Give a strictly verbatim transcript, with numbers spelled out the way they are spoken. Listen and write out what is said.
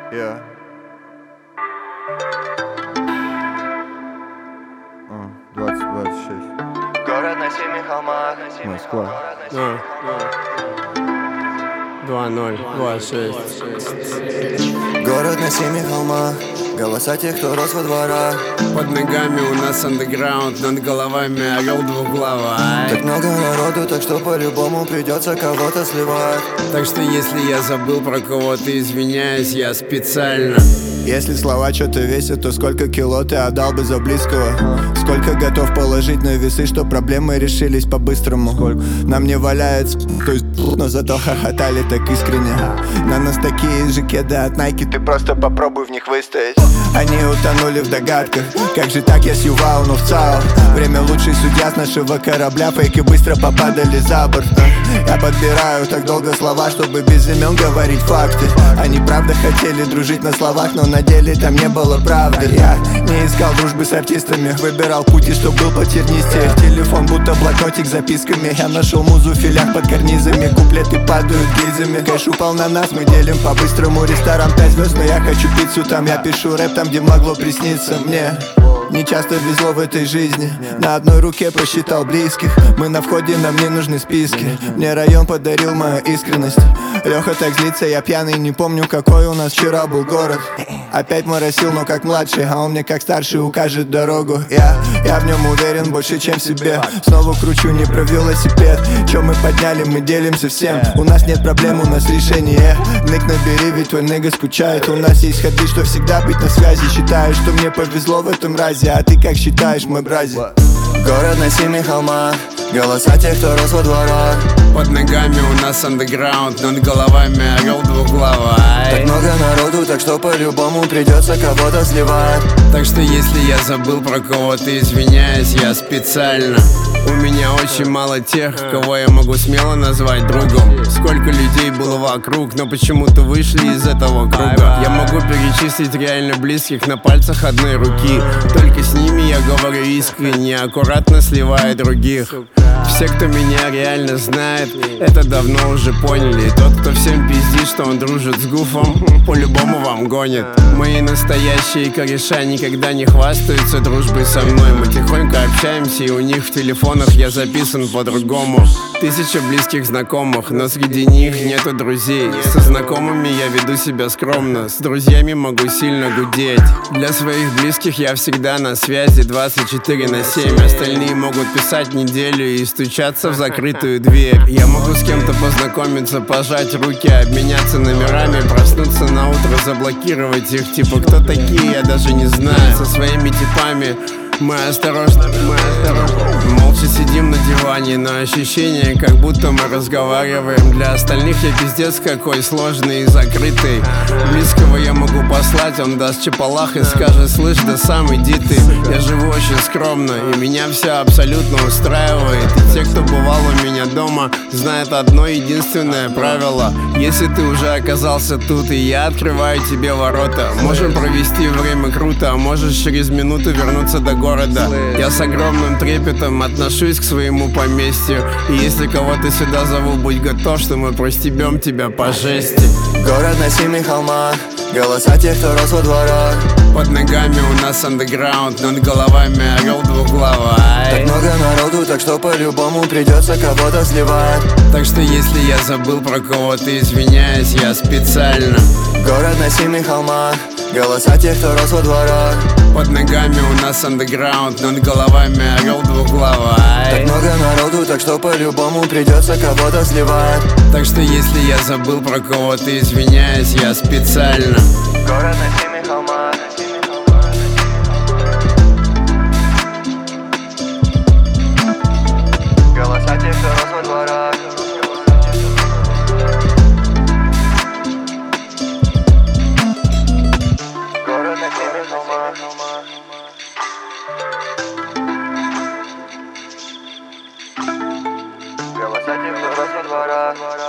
Я. двадцать двадцать шесть. Город на семи холмах. Москва. А, два ноль двадцать шесть. Город на семи холмах. Голоса тех, кто рос во дворах. Под ногами у нас андеграунд, над головами орел двуглавый. Так много народу, так что по-любому придется кого-то сливать. Так что если я забыл про кого-то, извиняюсь, я специально. Если слова что-то весят, то сколько кило ты отдал бы за близкого? Сколько готов положить на весы, что проблемы решились по-быстрому? Нам не валяется, то есть, но зато хохотали так искренне. На нас такие же кеды от Nike, ты просто попробуй в них выстоять. Они утонули в догадках, как же так я сьювал, но в ЦАО. Время лучший судья с нашего корабля, фейки быстро попадали за борт. Я подбираю так долго слова, чтобы без имен говорить факты. Они правда хотели дружить на словах, но на деле там не было правды. Я не искал дружбы с артистами, выбирал пути, что был потернистее. Телефон будто блокнотик с записками. Я нашел музу в филях под карнизами. Куплеты падают гильзами. Кэш упал на нас, мы делим по-быстрому. Ресторан пять звезд, но я хочу пиццу там. Я пишу рэп там, где могло присниться мне. Не часто везло в этой жизни. На одной руке просчитал близких. Мы на входе, нам не нужны списки. Мне район подарил мою искренность. Леха так злится, я пьяный, не помню, какой у нас вчера был город. Опять моросил, но как младший, а он мне как старший укажет дорогу. Я, я в нем уверен больше, чем в себе. Снова кручу не про велосипед. Че мы подняли, мы делимся всем. У нас нет проблем, у нас решение. Ник набери, ведь твой нига скучает. У нас есть ходы, что всегда быть на связи. Считаю, что мне повезло в этом разе. А ты как считаешь, мой бразик? Город на семи холмах. Голоса тех, кто рос во дворах. Под ногами у нас андеграунд, над головами орел двуглавый. Так много народу, так что по-любому придется кого-то сливать. Так что если я забыл про кого-то, извиняюсь, я специально. У меня очень мало тех, кого я могу смело назвать другом. Сколько людей было вокруг, но почему-то вышли из этого круга. Я могу перечислить реально близких на пальцах одной руки. Только с ними я говорю искренне, аккуратно сливая других. Все, кто меня реально знает, это давно уже поняли. И тот, кто всем пиздит, что он дружит с Гуфом, по-любому вам гонит. Мои настоящие кореша никогда не хвастаются дружбой со мной. Мы тихонько общаемся, и у них в телефонах я записан по-другому. Тысяча близких знакомых, но среди них нету друзей. Со знакомыми я веду себя скромно, с друзьями могу сильно гудеть. Для своих близких я всегда на связи двадцать четыре на семь. Остальные могут писать неделю и стучаться в закрытую дверь. Я могу с кем-то познакомиться, пожать руки, обменяться номерами, проснуться на утро, заблокировать их. Типа, кто такие, я даже не знаю. Со своими типами мы осторожно, мы осторожно молча сидим на диване, но ощущение, как будто мы разговариваем. Для остальных я пиздец какой сложный и закрытый. Близкого я могу послать, он даст чапалах и скажет: слышь, да сам иди ты. Я живу очень скромно, и меня все абсолютно устраивает. И те, кто бывал у меня дома, знают одно единственное правило: если ты уже оказался тут, и я открываю тебе ворота, можем провести время круто, а можешь через минуту вернуться до города. Я с огромным трепетом отношусь к своему поместью, и если кого-то сюда зову, будь готов, что мы простебем тебя по жести. Город на семи холмах. Голоса тех, кто рос во дворах. Под ногами у нас андеграунд, над головами орел двуглавый. Так много народу, так что по-любому придется кого-то сливать. Так что если я забыл про кого-то, извиняюсь, я специально. Город на семи холмах. Голоса тех, кто рос во дворах. Под ногами у нас андеграунд, над головами орел двуглавый. Так много народу, так что по-любому придется кого-то сливать. Так что если я забыл про кого-то, извиняюсь, я специально. Город на семи холмах. Голоса тех, кто рос во дворах. Город на семи холмах. Голоса тех, кто рос во дворах.